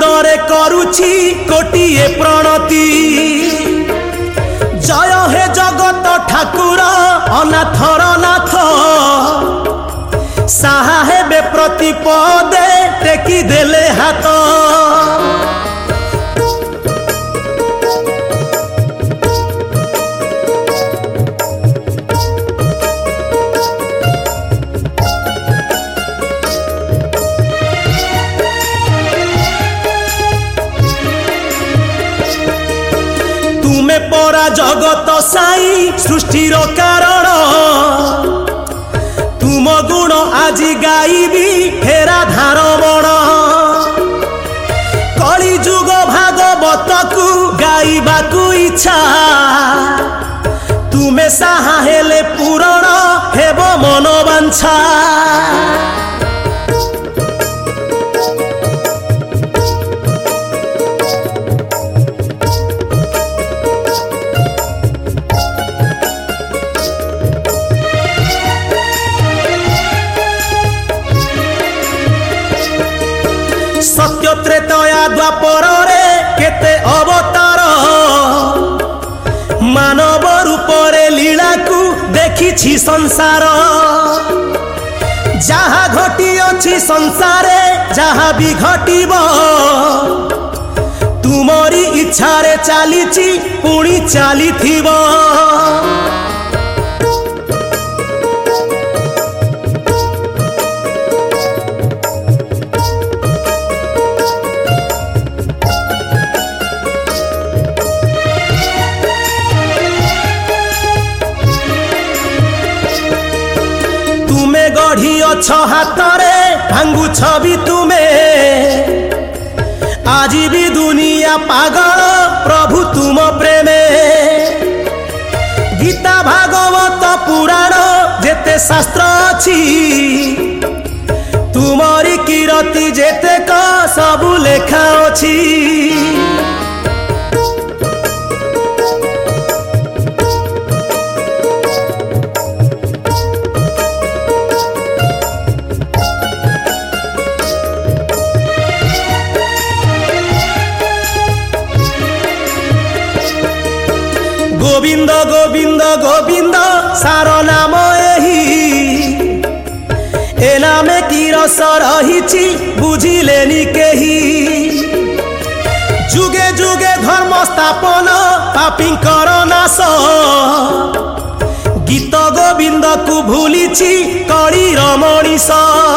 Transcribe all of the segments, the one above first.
रे करुछि कोटिए प्रणति। जय हे जगत ठाकुर अनाथर नाथ, साहा हेबे प्रतिपदे टेकी देले हाथ। तुमे परा जगत साई सृष्टिर कारण, तुम गुण आजी गाइबी हेरा धार बण। कली जुग भागवत को गाइबा को इच्छा, तुमे साहा हेले पूरण हेब मन बांछा। सत्य त्रेतया द्वापर रे केते अवतार, मानव रूप रे लीला को देखिछि संसार। जहा घटी अछि संसारे जहा भी घटिब, तुमरी इच्छा रे चालिछि पुणी चालिथिब। गढ़ी अछ हाथरे भांगुछ भी तुमे, आज भी दुनिया पागल प्रभु तुम प्रेमे। गीता भागवत पुराण जेते शास्त्र अछि, तुमरी कीरति जेते का सबु लेखा अछि। गोविंद गोविंद गोविंद सार नाम एही, ए नामे की रस रहिछि बुझिलेनि केही। जुगे जुगे धर्म स्थापन पापींकर नाश, गीत गोविंद को भूलिछि कलिर मनीष।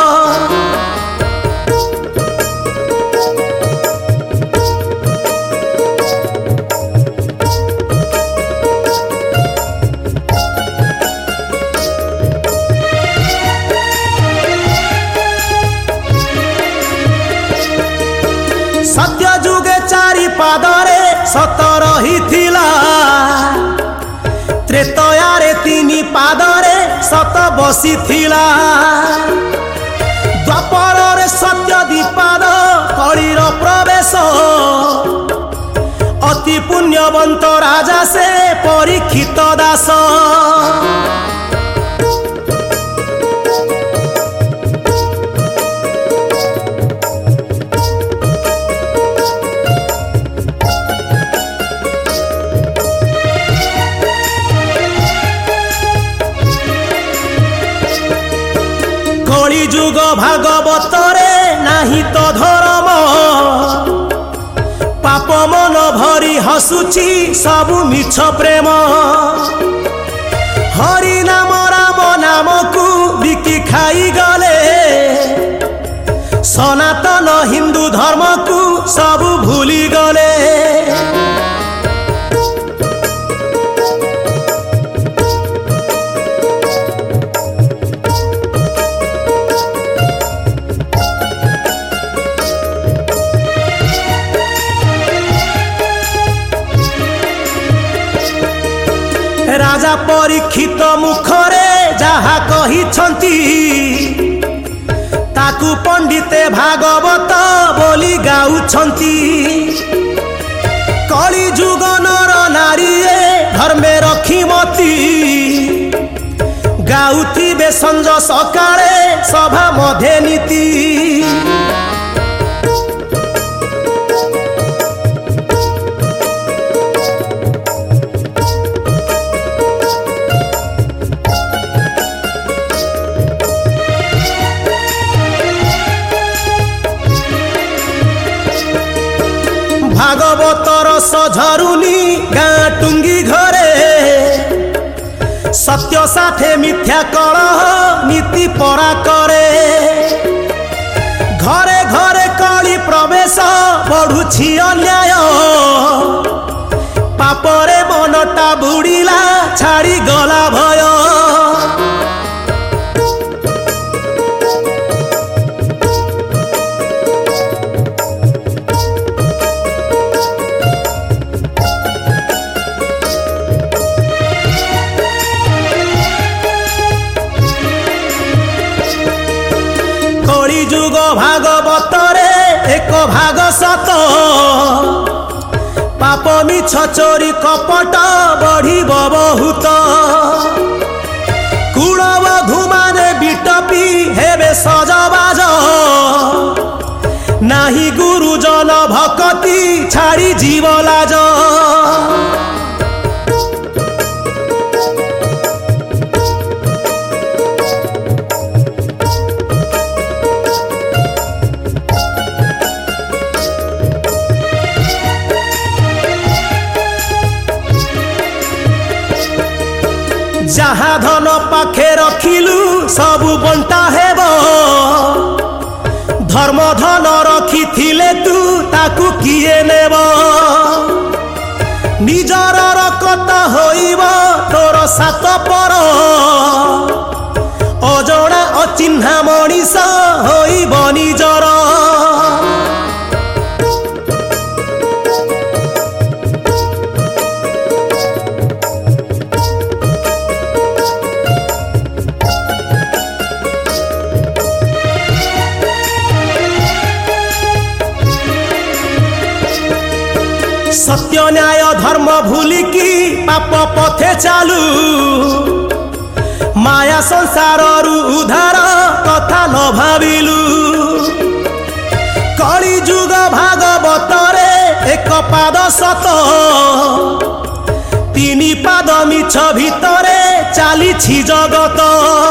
सत्य जुगे चारि पादरे सत रहिथिला, त्रेतयारे तीनि पादरे सत बसिथिला। द्वापरे सत्य द्विपाद कलिर प्रवेश, अति पुण्यवंत राजा से परीक्षित दास। कली जुग भागवत रे नाही तो धर्म, पाप मन भरी हसुची सबु मिछ प्रेम। हरि नाम राम नाम को बिकी खाई गले, सनातन हिंदू धर्म को सबु भूली गले। राजा परीक्षित मुखरे जहा कहिछंती, ताकू पंडिते भागवत बोली गाउछंती। कली जुग नर नारी धर्मे रखिमती, गाउथिबे संज सकाळे सभा मधे नीति। भागवतर सझरुनी गाँ टुंगी घरे सत्य साथे मिथ्या कलह नीति परा करे घरे घरे कली प्रवेश बढ़ुछि अन्याय पापरे मनटा बुड़ीला छाड़ी गला भय युग भागवतरे एक भाग सत पाप मिछ चोरी कपट बढ़ी बहुत कुड़व घुमाने बिटपी हेबे सजबाज नाही गुरुजन भक्ति छाड़ी जीव लाज जहाँ धन पाखे रखिलु सबु बंटा हेब धर्म धन रखी थिले तू ताकू किए नेब निजर रकत होइब तोर सात पर अजणा अचिन्हा मनीष होइब निजर सत्य न्याय धर्म भूलिकी पाप पथे चालू माया संसार उधार कथा न भाविलु कली जुग भागवतरे एक पाद सत तीन पाद मिछ भितरे चालीछि जगत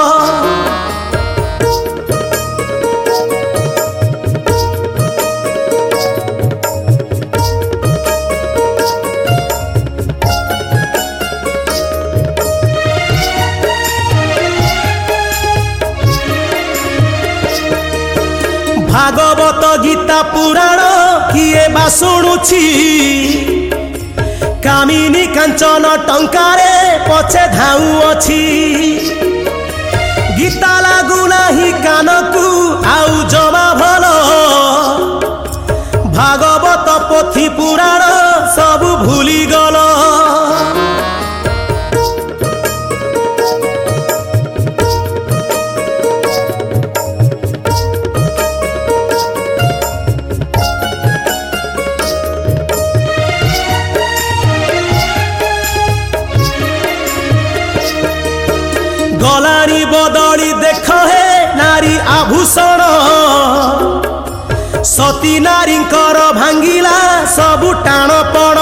भागवत गीता पुराण किए बा शुणुछि कामिनी कांचन टंकारे पछे धाउअछि गीता लागू नाही कानकू आउ जमा भल भागवत पोथी पुराण सबु भूली गल गलानी बदली देख हे नारी आभूषण सती नारींकर भांगिला सबु टाणपण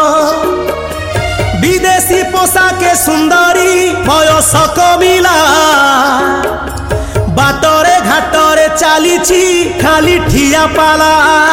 विदेशी पोशाके सुंदरी बयस कमिला बाटरे घाटरे चालीछि खाली ठिया पाला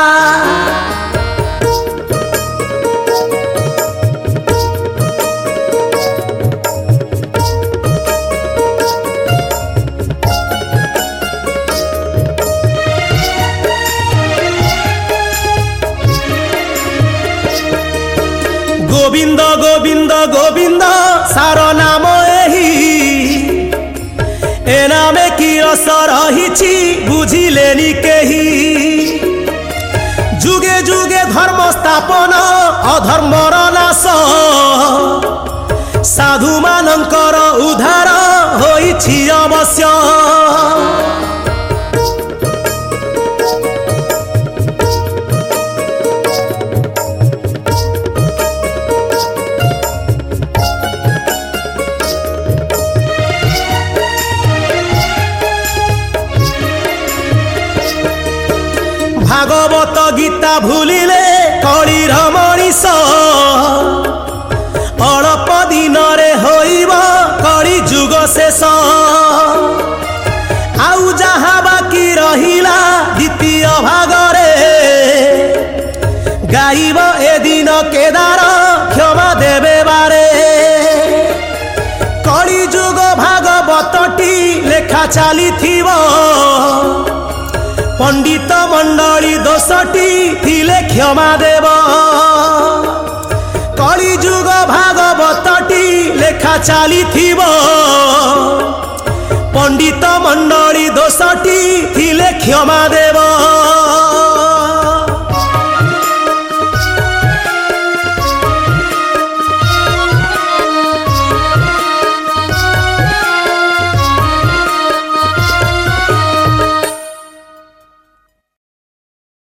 गोविंद गोविंद गोविंद सार नाम एही ए नामे की रस रहिछि बुझिलेनि केही जुगे जुगे धर्म स्थापन अधर्मर नाश साधु मानकर उद्धार होइछि अवश्य भागवत गीता भूलिले कलिर मनीष अल्प दिन रे होइब कली जुग शेष आउ जहाँ बाकी रहिला द्वितीय भागरे गाइब एदिन केदार क्षमा देवे बारे कली जुग भागवतटी लेखा चली पंडित मंडली दोषटी थिले क्षमा देव कली जुग भागवतटी लेखा चली पंडित मंडली दोषटी थिले क्षमा देव